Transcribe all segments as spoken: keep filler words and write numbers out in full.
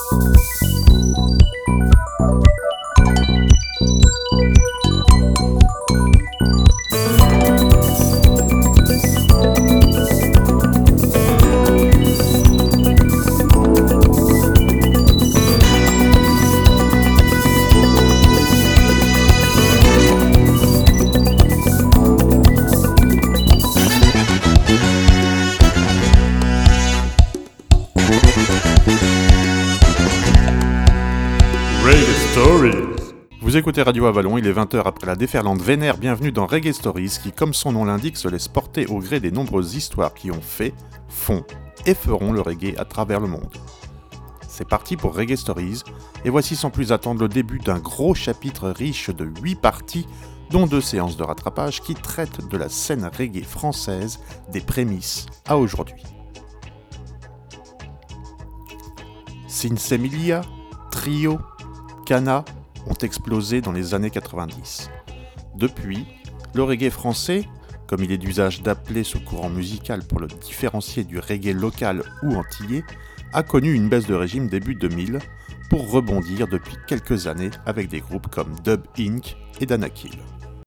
Vous écoutez Radio Avalon, il est vingt heures après la déferlante vénère, bienvenue dans Reggae Stories qui, comme son nom l'indique, se laisse porter au gré des nombreuses histoires qui ont fait, font et feront le reggae à travers le monde. C'est parti pour Reggae Stories, et voici sans plus attendre le début d'un gros chapitre riche de huit parties, dont deux séances de rattrapage qui traitent de la scène reggae française des prémices à aujourd'hui. Sinsemilia, Trio, Cana ont explosé dans les années quatre-vingt-dix. Depuis, le reggae français, comme il est d'usage d'appeler ce courant musical pour le différencier du reggae local ou antillais, a connu une baisse de régime début deux mille pour rebondir depuis quelques années avec des groupes comme Dub Incorporated et Danakil.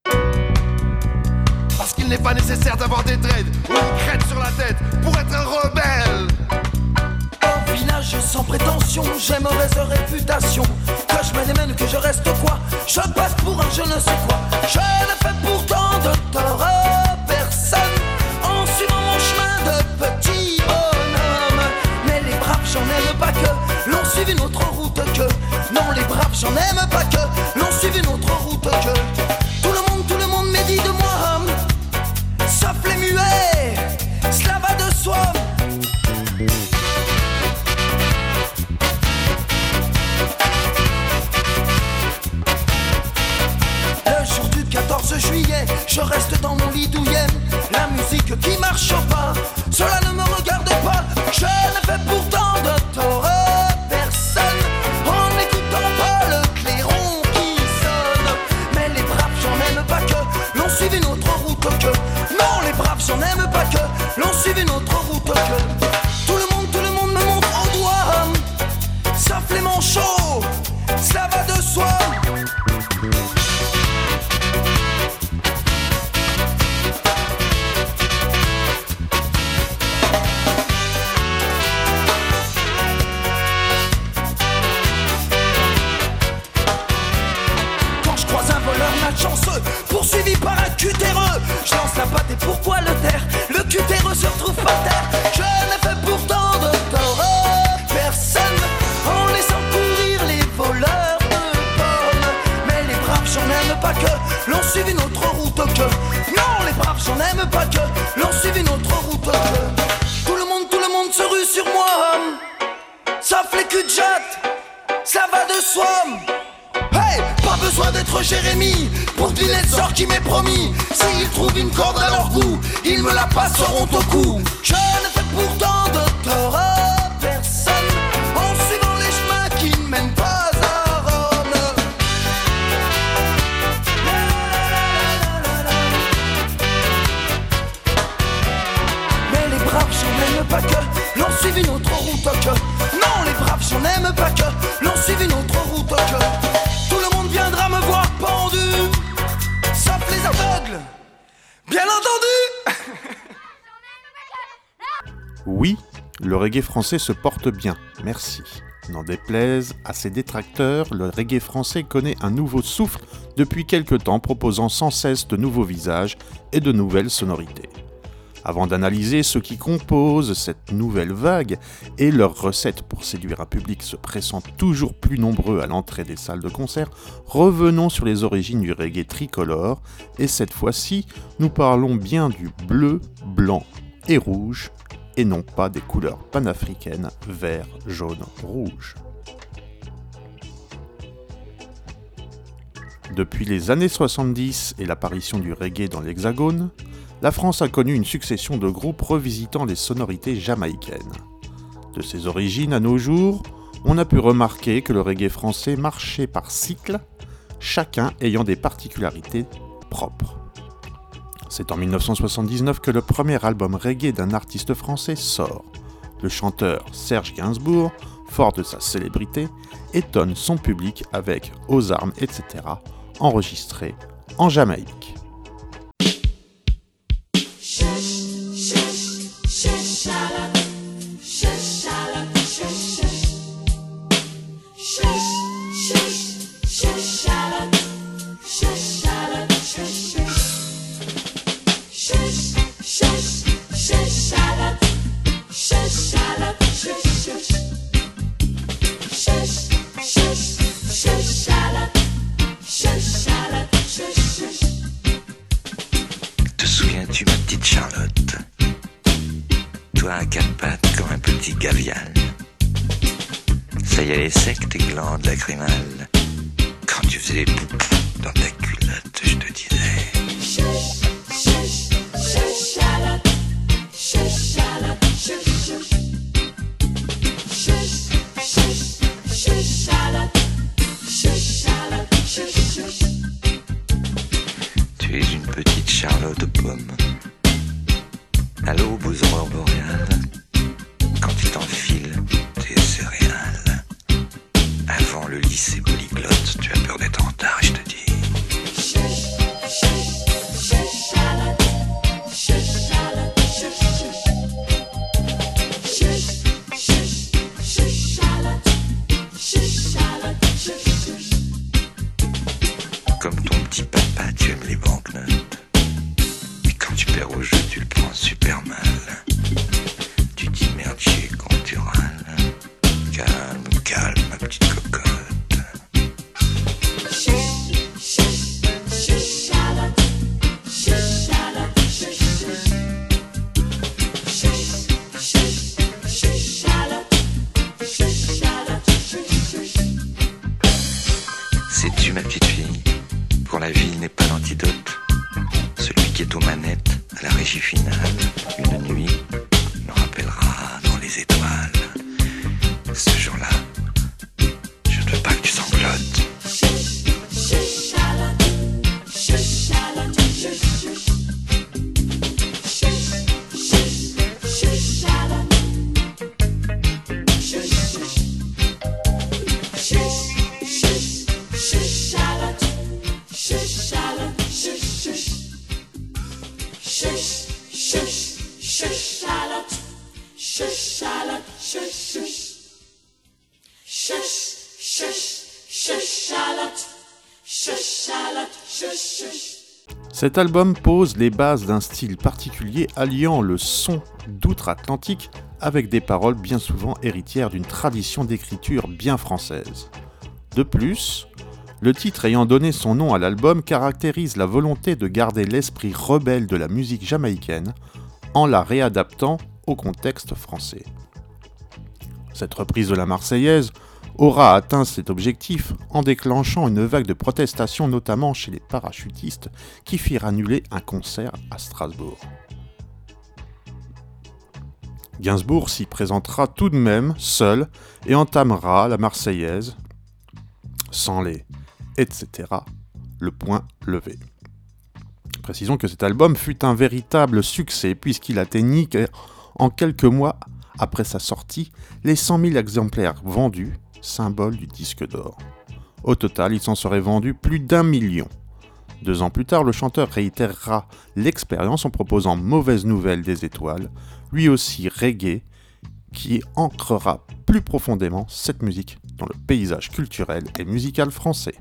Parce qu'il n'est pas nécessaire d'avoir des dreads ou une crête sur la tête pour être un rebelle. Village sans prétention, j'ai mauvaise réputation. Que je me démène, que je reste quoi, je passe pour un je ne sais quoi. Je ne fais pourtant de tort à personne en suivant mon chemin de petit bonhomme. Mais les braves j'en aime pas que l'on suive une autre route que. Non les braves j'en aime pas que l'on suive une autre route que. Tout le monde, tout le monde médit de moi, sauf les muets, cela va de soi. quatorze juillet, je reste dans mon lit douillet. La musique qui marche pas, cela ne me regarde pas. Je ne fais pourtant de tort à personne en n'écoutant pas le clairon qui sonne. Mais les braves j'en aime pas que l'on suive une autre route que. Non les braves j'en aime pas que l'on suive une autre route que. Tout le monde, tout le monde me montre au doigt, sauf les manchots, cela va de soi. Chanceux, poursuivi par un cutéreux. Je lance la patte et pourquoi le taire? Le cutéreux se retrouve par terre. Je ne fais pourtant de tort à personne en laissant courir les voleurs de pommes. Mais les braves j'en aime pas que l'on suive une autre route que. Non les braves j'en aime pas que l'on suive une autre route que. Tout le monde, tout le monde se rue sur moi, sauf les cul de jatte, ça va de soi. Hey, pas besoin d'être Jérémie pour deviner le sort qui m'est promis. S'ils trouvent une corde à leur goût, ils me la passeront au cou. Je ne fais pourtant de tort à personne en suivant les chemins qui ne mènent pas à Rome. Mais les braves j'en aime pas que l'on suive une autre route que. Non les braves j'en aime pas que l'on suive une autre route que. Viendra me voir pendu, sauf les aveugles, bien entendu. Oui, le reggae français se porte bien, merci. N'en déplaise à ses détracteurs, le reggae français connaît un nouveau souffle depuis quelque temps, proposant sans cesse de nouveaux visages et de nouvelles sonorités. Avant d'analyser ce qui compose cette nouvelle vague et leurs recettes pour séduire un public se pressant toujours plus nombreux à l'entrée des salles de concert, revenons sur les origines du reggae tricolore et cette fois-ci, nous parlons bien du bleu, blanc et rouge et non pas des couleurs panafricaines vert, jaune, rouge. Depuis les années soixante-dix et l'apparition du reggae dans l'Hexagone, la France a connu une succession de groupes revisitant les sonorités jamaïcaines. De ses origines à nos jours, on a pu remarquer que le reggae français marchait par cycles, chacun ayant des particularités propres. C'est en dix-neuf cent soixante-dix-neuf que le premier album reggae d'un artiste français sort. Le chanteur Serge Gainsbourg fort de sa célébrité, étonne son public avec Aux armes, et cetera, enregistré en Jamaïque. Te souviens-tu, ma petite Charlotte? Toi à quatre pattes comme un petit gavial. Ça y est, les secs, tes glandes lacrymales. Quand tu faisais des poupous dans ta culotte, je te disais. Tu es une petite Charlotte aux pommes. À l'aube aux aurores boréales, quand tu t'enfiles tes céréales. Avant le lycée polyglotte, tu as peur d'être en retard et je te dis. Comme ton petit papa, tu aimes les banknotes. Et quand tu perds au jeu, tu le prends super mal. Tu dis merde, chier, quand tu râles. Calme, calme, ma petite cocotte. Sais-tu, ma petite fille, pour la ville n'est pas l'antidote. Celui qui est aux manettes à la régie finale, une nuit, me rappellera dans les étoiles. Ce jour-là, je ne veux pas que tu sanglotes. Cet album pose les bases d'un style particulier alliant le son d'outre-Atlantique avec des paroles bien souvent héritières d'une tradition d'écriture bien française. De plus, le titre ayant donné son nom à l'album caractérise la volonté de garder l'esprit rebelle de la musique jamaïcaine en la réadaptant au contexte français. Cette reprise de la Marseillaise aura atteint cet objectif en déclenchant une vague de protestations, notamment chez les parachutistes qui firent annuler un concert à Strasbourg. Gainsbourg s'y présentera tout de même seul et entamera la Marseillaise sans les et cetera le point levé. Précisons que cet album fut un véritable succès puisqu'il atteignit en quelques mois après sa sortie les cent mille exemplaires vendus, symbole du disque d'or. Au total, il s'en serait vendu plus d'un million. Deux ans plus tard, le chanteur réitérera l'expérience en proposant Mauvaise Nouvelle des Étoiles, lui aussi reggae, qui ancrera plus profondément cette musique dans le paysage culturel et musical français.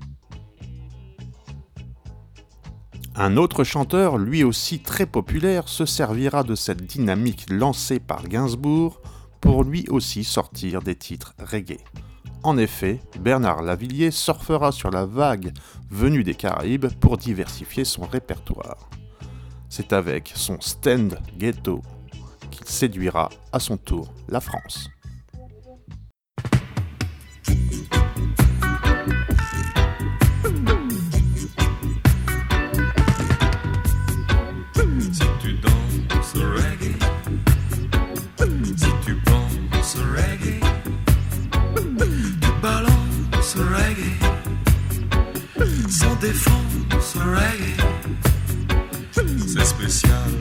Un autre chanteur, lui aussi très populaire, se servira de cette dynamique lancée par Gainsbourg pour lui aussi sortir des titres reggae. En effet, Bernard Lavilliers surfera sur la vague venue des Caraïbes pour diversifier son répertoire. C'est avec son Stand Ghetto qu'il séduira à son tour la France. Si tu danses reggae, si tu penses reggae, tu balances reggae, sans défense reggae, c'est spécial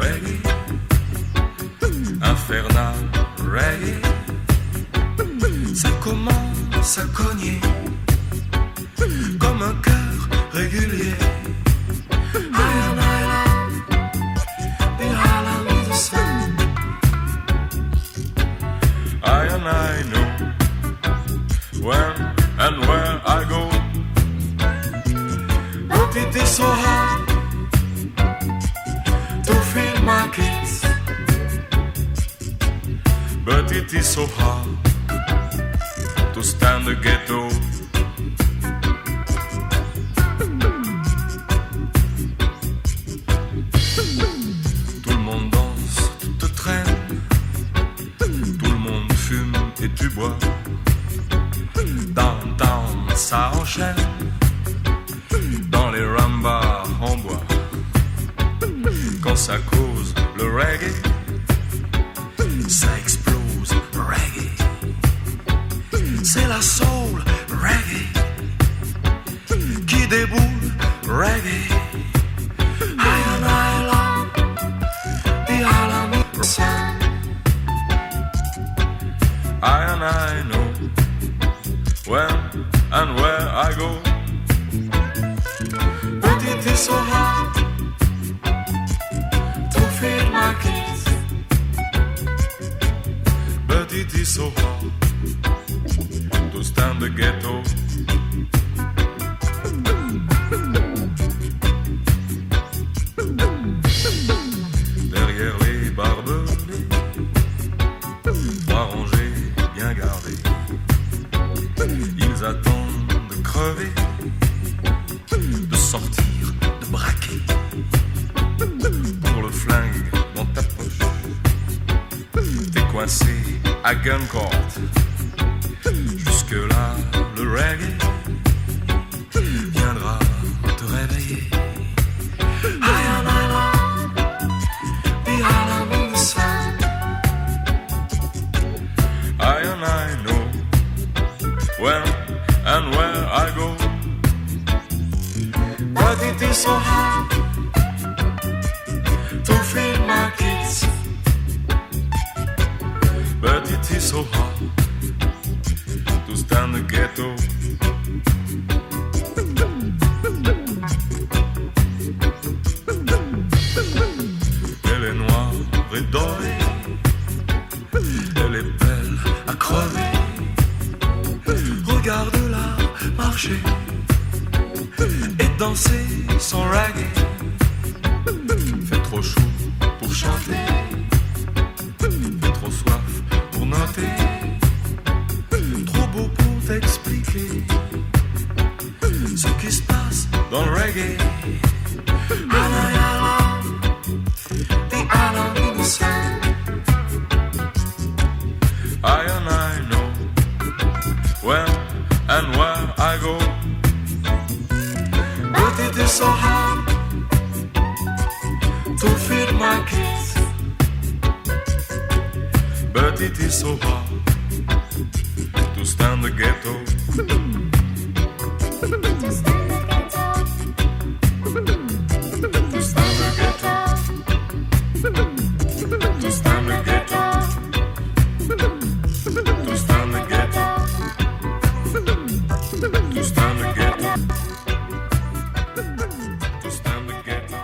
reggae, infernal reggae, ça commence à cogner comme un cœur régulier. I and I love the Harlem of the sun. I and I know when and where I go. But it is so hard to feel my kiss. But it is so hard to stand the ghetto. Tout le monde danse, tout te traîne. Tout le monde fume et tu bois. Downtown, ça enchaîne. Dans les rambas en bois. Quand ça cause le reggae, ça explose reggae. C'est la soul reggae qui déboule reggae. I and I love the Harlem of the sun. I and I know when and where I go. But it is so hard to feel my kiss. But it is so hard to stand the ghetto. Derrière les barbelés, trois rangées bien gardées, ils attendent de crever, de sortir, de braquer. Pour le flingue dans ta poche, t'es coincé à gun court. Jusque-là, le reggae viendra te réveiller. I and I love the Harlem of the sun. I and I know when and where I go. But it is so hard to feel my kiss. But it is so hard to stand the ghetto. Elle est noire et dorée, elle est belle à crever. Regarde-la marcher et danser son reggae. Fait trop chaud pour chanter, fait trop soif pour noter, trop beau pour t'expliquer ce qui se passe dans le reggae. The island in the sun. I and I know when and where I go. But it is so hard to feel my kiss. But it is so hard to stand the ghetto. To stand the ghetto. To stand the ghetto. To stand the ghetto. To stand the ghetto. To stand the ghetto. To stand the ghetto.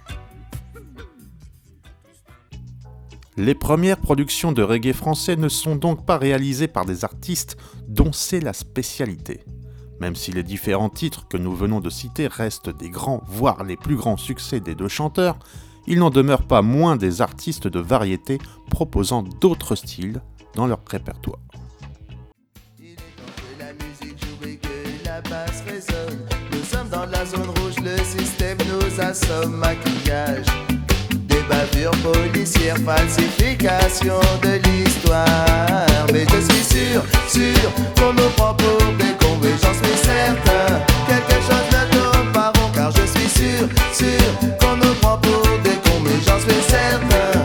Les premières productions de reggae français ne sont donc pas réalisées par des artistes dont c'est la spécialité. Même si les différents titres que nous venons de citer restent des grands, voire les plus grands succès des deux chanteurs, il n'en demeure pas moins des artistes de variété proposant d'autres styles dans leur répertoire. Il est temps que la musique joue et que la basse résonne. Nous sommes dans la zone rouge, le système nous assomme. Maquillage, des bavures policières, falsification de l'histoire. Mais je suis sûr, sûr qu'on nous prend pour des cons. Et j'en suis certain, quelque chose ne tourne pas rond. Car je suis sûr, sûr qu'on nous prend pour des cons. Mais j'en suis certain.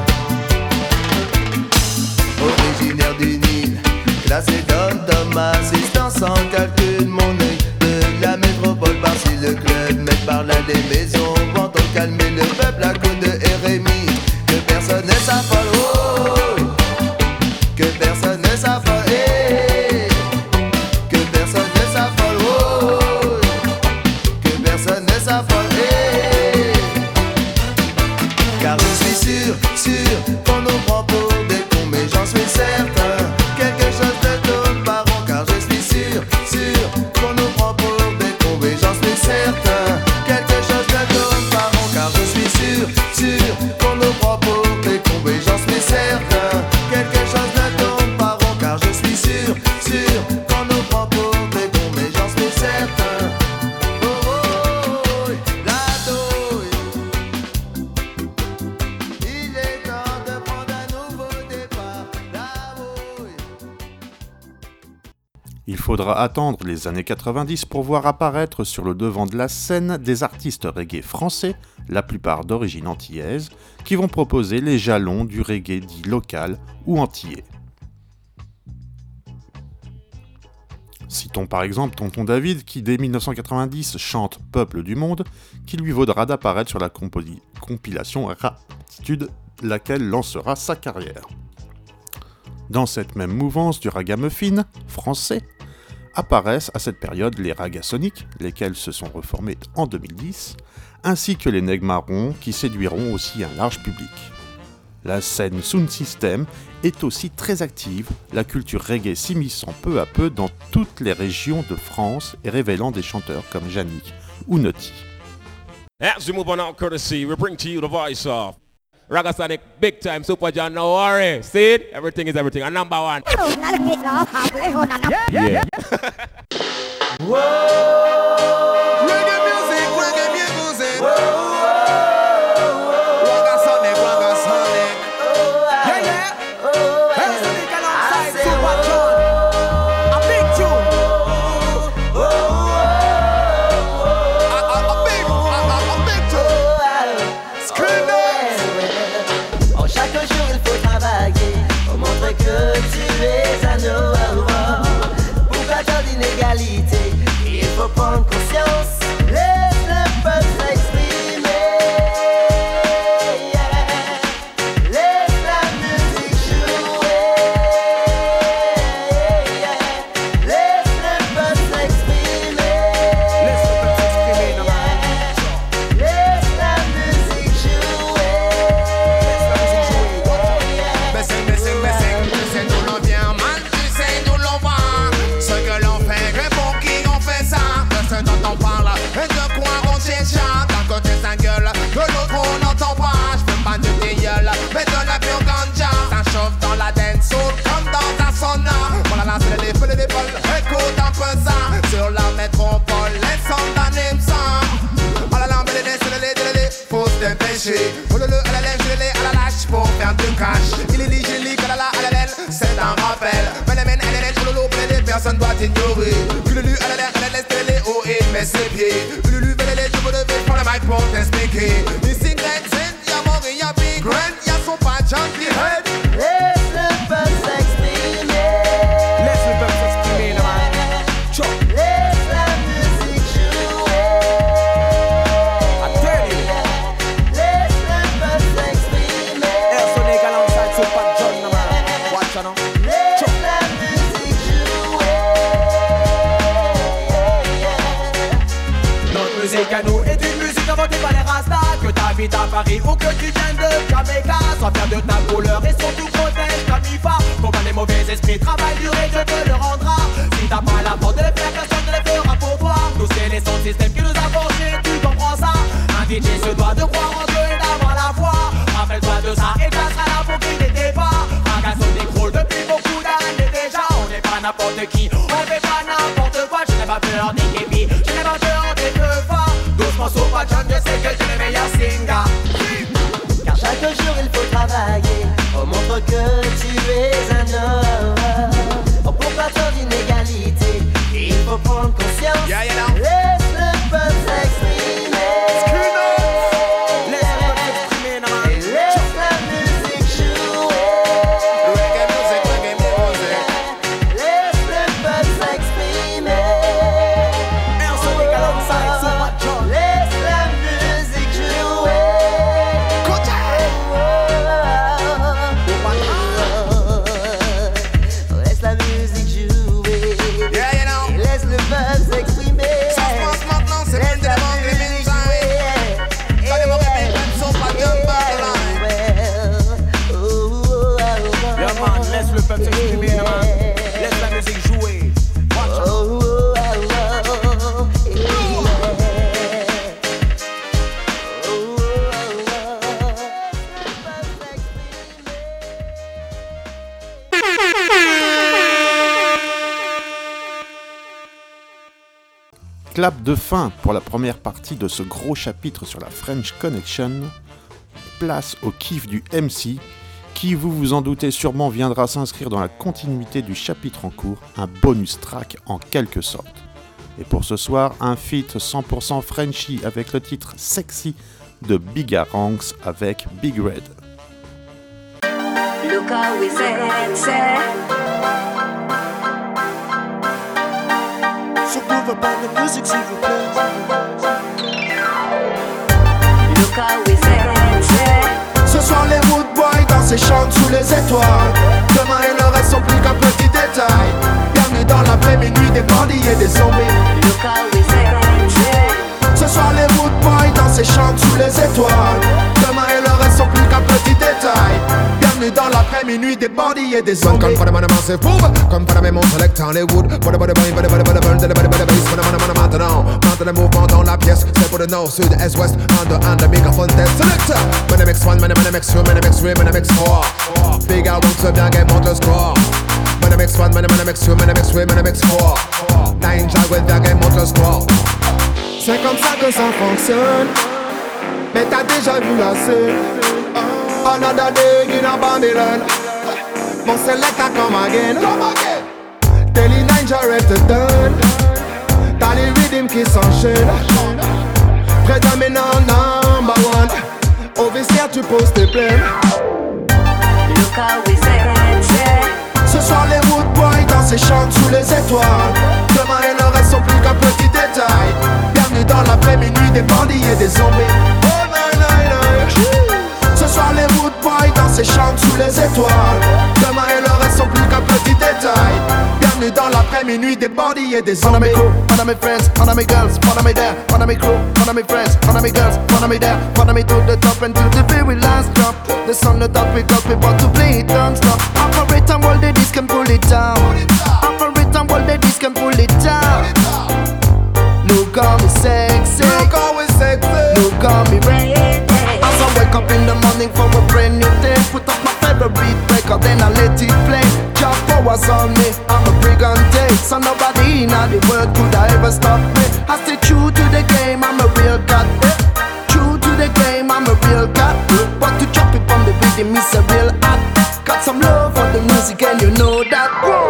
Originaire du Nil, classé d'homme assistant sans calcul. Mon œil de la métropole par-ci le club, mais par là des maisons vont calmer le peuple à coups de R M I. Que personne ne s'affole, oh, que personne ne s'affole, eh. Il faudra attendre les années quatre-vingt-dix pour voir apparaître sur le devant de la scène des artistes reggae français, la plupart d'origine antillaise, qui vont proposer les jalons du reggae dit local ou antillais. Citons par exemple Tonton David qui dès dix-neuf cent quatre-vingt-dix chante « Peuple du monde » qui lui vaudra d'apparaître sur la compo- compilation Ratitude, laquelle lancera sa carrière. Dans cette même mouvance du ragamuffin français, apparaissent à cette période les Ragasonics, lesquels se sont reformés en deux mille dix, ainsi que les Nègres Marrons qui séduiront aussi un large public. La scène Sound System est aussi très active, la culture reggae s'immisçant peu à peu dans toutes les régions de France et révélant des chanteurs comme Yannick ou Naughty. As we move on out courtesy, we bring to you the voice of Ragasonic, big time, Super John, no worry. See it? Everything is everything. And number one. Yeah. Whoa. Reggae music, reggae music. Whoa. Ragasonic, Ragasonic. Yeah, yeah. Ragasonic alongside Super John. A big tune. A, a, a big, a, a, a big tune. Scream it. En chaque jour il faut travailler pour montrer que tu es à nous. Pourquoi tant d'inégalité? Il faut prendre conscience. Laisse le peuple s'exprimer. Yeah. Laisse la musique jouer. Yeah. Laisse le peuple s'exprimer. Laisse le peuple s'exprimer, non, Yeah. Laisse la musique jouer. Messing, messing, messing, tu sais d'où l'on vient, mal, tu sais d'où l'on va. Ce que l'on fait, que pour qui on fait ça. De ce dont on parle, et de quoi on t'échappe. D'un côté ça gueule, de l'autre on n'entend pas. J'fais pas de gueule, mais de la pure ganja. Ça chauffe dans la dance soul, comme dans un sauna. Voilà là, c'est les feux de l'épaule, écoute un peu ça. Sur la métropole, les sons d'anime ça. Oh là là, mais les c'est les les faut se dépêcher. Oh le le à la lèvre, je l'ai à la lâche pour faire du cash. Il est lit, je lis, à la la à la laine, c'est un rappel. Mais les men à la laine, oh le le, les personnes doivent ignorer. Puis le lu à la laine, à la laine, c'est les haut et il met ses pieds. Puis le lu, mais les je me lever, prends le mic pour t'expliquer. Ici, Grand Zen, y'a Maury, y'a Big Grand, y'a son patch, Junkie Head. Laisse le peuple s'exprimer. Laisse le peuple s'exprimer, là. Laisse la musique jouer. I tell you. Laisse le peuple s'exprimer. Sonic alongside Super John, man. Watch out now. Laisse la musique jouer. Notre musique à nous est une musique inventée par les Rastas. Que t'habites à Paris ou que tu viennes de Jamaica, sois fier de ta couleur et surtout protège ta M I F A. Combat les mauvais esprits, travail dur et Dieu te le rendra. Si t'as pas la force de les faire, personne ne les fera pour toi. Nous c'est les sons système qui nous a forgés, tu comprends ça. Un D J se doit de croire en Dieu et d'avoir la foi. Rappelle-toi de ça et ça sera là pour qui n'était pas. Ragasonic roule depuis beaucoup d'années déjà. On n'est pas n'importe qui, on fait pas n'importe quoi. Je n'ai pas peur des képis, je n'ai pas peur des keufs. Doucement sur pas John, je sais que tu es le meilleur singer. Car chaque jour il faut travailler pour montrer que tu es un homme. Oh, pourquoi tant d'inégalité? Il faut prendre conscience. Yeah, you know. Laisse le peuple s'exprimer. Laisse le peuple s'exprimer, non. Et laisse la musique jouer. Reggae music, reggae music. Laisse le peuple s'exprimer. Sonic alongside Super John. Laisse la musique jouer. Laisse la musique jouer. Yeah, you know. Et laisse le peuple s'exprimer. Ça se passe maintenant, c'est Laisse plus de la manque, les musique mines jouer. Pas de mauvais beats, même son pas de backline. Yeah man, laisse le peuple s'exprimer, man. Laisse la musique jouer. Watch out. Clap de fin pour la première partie de ce gros chapitre sur la French Connection. Place au kiff du M C qui, vous vous en doutez sûrement, viendra s'inscrire dans la continuité du chapitre en cours, un bonus track en quelque sorte. Et pour ce soir, un feat cent pour cent Frenchy avec le titre Sexy de Bigaranx avec Big Red. Look how we sexy. So move up on the music, s'il vous plaît. Look how we sexy. Ce soir les Wood Boys dansent et chantent sous les étoiles. Demain et le reste sont plus qu'un petit détail. Bienvenue dans l'après-minuit des bandits et des zombies. Look how we sexy. Ce soir les Wood Boys dansent et chantent sous les étoiles. Demain et le reste sont plus qu'un petit détail. Bienvenue dans l'après-minuit des bandits et des zombies. Come for the man, massive boom. Come for the man, select Hollywood. Body, body, body, body, body, body, body, body, body, bass. For the man, man, maintenant. Maintenant le mouvement dans la pièce. C'est pour le nord, sud, est, ouest. Under, under, microphone test. Selector. Man, M X one, man, M X two, man, M X three, man, M X four. Big out, se bien, game, monte le score. Man, M X one, man, M X two, man, M X three, man, M X four. Nine, jag, with bien, game, monte le score. C'est comme ça que ça fonctionne. Mais t'as déjà vu assez. Another day in a Babylon. Mon select a come again. Tell the ninja rep te donne. T'as les rhythms qui s'enchaînent. Prédominant number one. Au vestiaire tu poses tes plaines. Look how we sexy. Ce soir les Wood Boys dansent et chantent sous les étoiles. Demain et le reste sont plus qu'un petit détail. Bienvenue dans l'après-minuit des bandits et des zombies. Oh nine nine nine. Ce soir les Wood Boys dansent et chantent sous les étoiles. Demain et le reste sont plus qu'un petit détail. Bienvenue dans l'après-minuit des bandits et des zombies. One of me crew, one of me friends, one of me girls, one of me there. One of me crew, one of me friends, one of me girls, one of me there. One of me to the top and to the very last drop. The sun the top we got, we want to play it non-stop. Operate and hold the disc and pull it down. Operate and hold the disc and pull it down. Look how me sexy. Look how we sexy. Look how me ready. As I wake up in the morning for a brand new day, put up my favorite record, then I let it play. Job powers on me, I'm a brigante. So nobody in the world could I ever stop me. I stay true to the game, I'm a real cat. True to the game, I'm a real cat. But to chop it from the rhythm is a real act. Got some love for the music and you know that.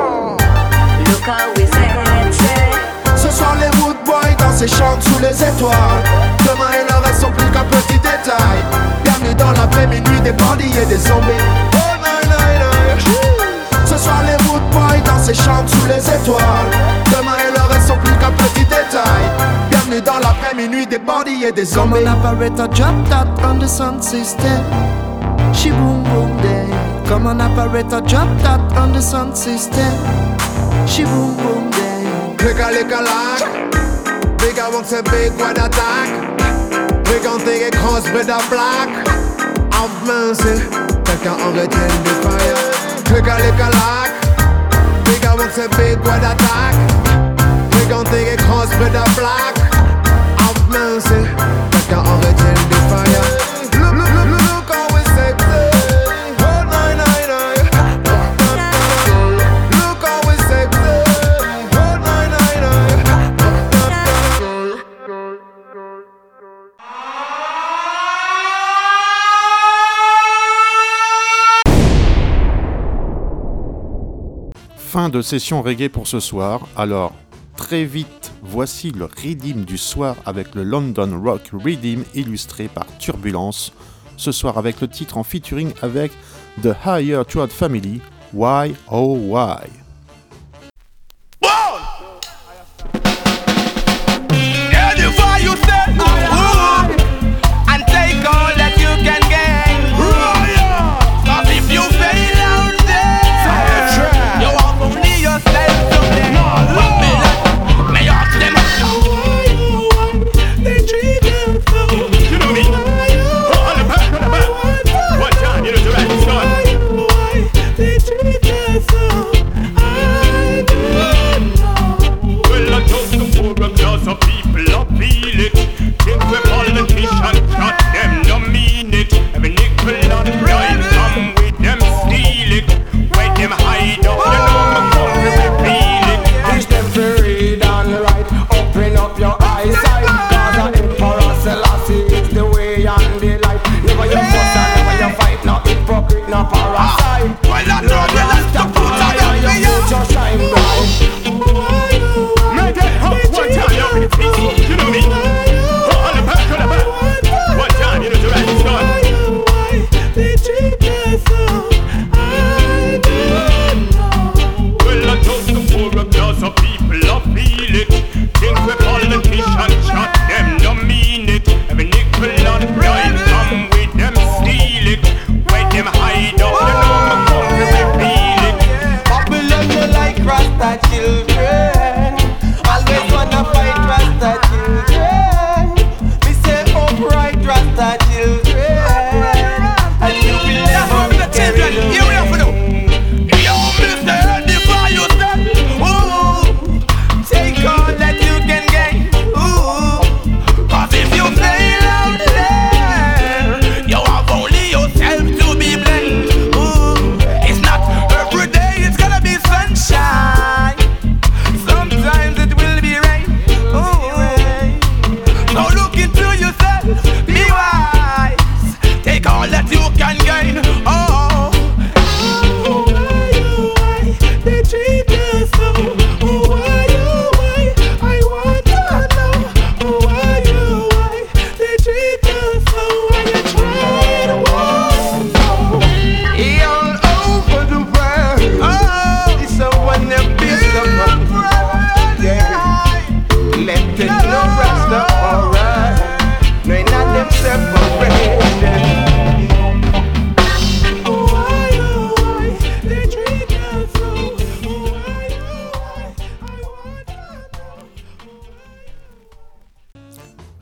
Look how we sexy. Ce soir les Wood Boys dansent et chantent sous les étoiles. Demain et le reste sont plus qu'un petit détail. Bienvenue dans l'après-minuit des bandits et des zombies. Oh nine nine nine. Ce soir les Wood Boys dansent et chantent sous les étoiles. Demain et le reste sont plus qu'un petit détail. Bienvenue dans l'après-minuit des bandits et des Come zombies. on operator, drop that on the sound system. She boom boom day. Come on operator, drop that on the sound system. She boom boom day. Click a lick a lock. Big I want a big wide attack. We gon' take it cross with a black. En mince, quelqu'un en retient du fire. Click a lick a lock. Big I want a big wide attack. We gon' take it cross with a black. En mince, quelqu'un en retient du fire. Look, look, look, look how we sexy. Oh nine nine nine. Look how we sexy. Oh nine nine nine. Fin de session reggae pour ce soir, alors très vite, voici le Redeem du soir avec le London Rock Redeem illustré par Turbulence, ce soir avec le titre en featuring avec The Higher Throat Family, Why Oh Why. They treat us so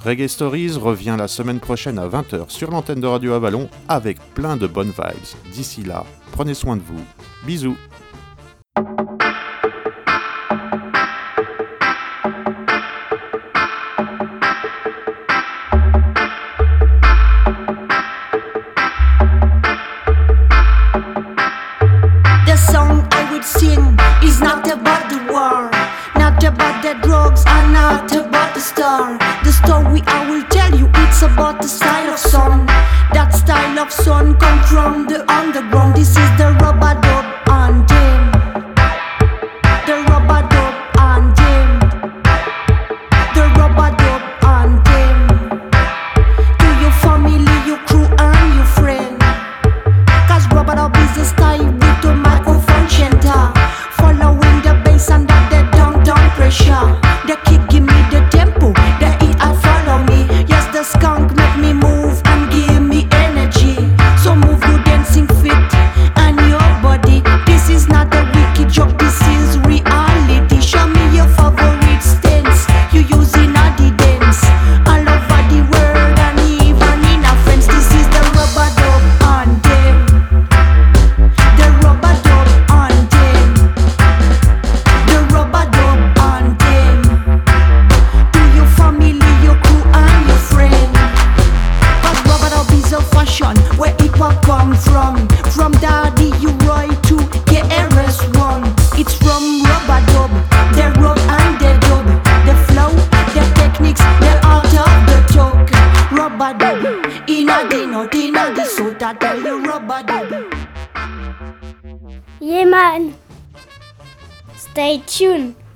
Reggae Stories revient la semaine prochaine à vingt heures sur l'antenne de Radio Avalon avec plein de bonnes vibes. D'ici là, prenez soin de vous. Bisous. The song I would sing is not about the war, not about the drugs, and not about the star. The story I will tell you, it's about the style of song. That style of song come from the underground. This is the rubber dub anthem. The rubber dub anthem. The rubber dub anthem. To your family, your crew and your friend. Cause rubber dub is the style with the microphone center. Following the bass and the down-down pressure. The kick give me the tempo, the hit I follow me. Yes, the skunk make me move and give me energy. So move your dancing feet and your body. This is not a wicked joke, this is reality. Show me your favorite stance you using at the dance. All over the world and even in a friends. This is the rubber dub anthem. The rubber dub anthem. The rubber dub anthem. To your family, your crew and your friend. Cause rubber dub is a fashion where it will come from. From Daddy U Roy to K R S One. It's from rubber dub, the rub and the dub. The flow, the techniques, the art of the talk. Rubber dub, inna the north, inna the south, I tell you rubber dub. Yeah, man. Stay tuned.